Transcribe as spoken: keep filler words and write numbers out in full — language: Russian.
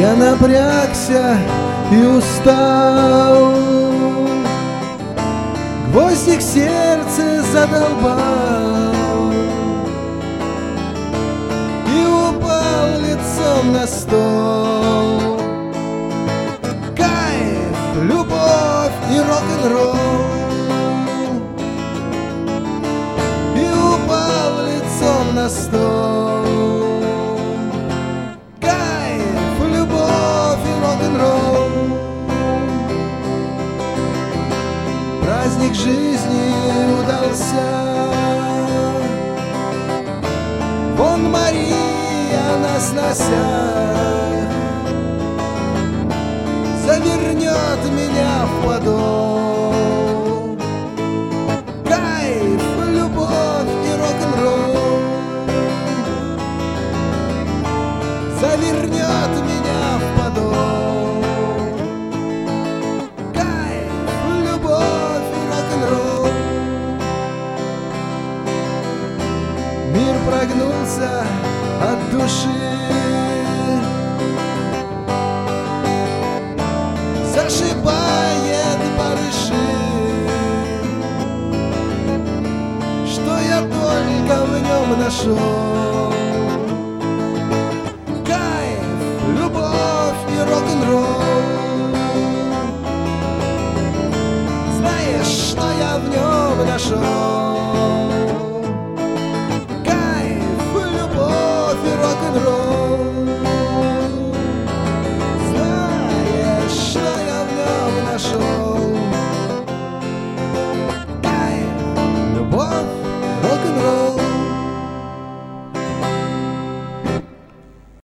Я напрягся и устал, гвоздик в сердце задолбал и упал лицом на стол. Кайф, любовь и рок-н-ролл, и упал лицом на стол. Праздник жизни удался. Вон Мария на сносях завернет меня в подол. Кайф, любовь и рок-н-ролл завернет меня в подол. Мир прогнулся от души, зашибает барыши, что я только в нем нашел. Кайф, любовь и рок-н-ролл, знаешь, что я в нем нашел?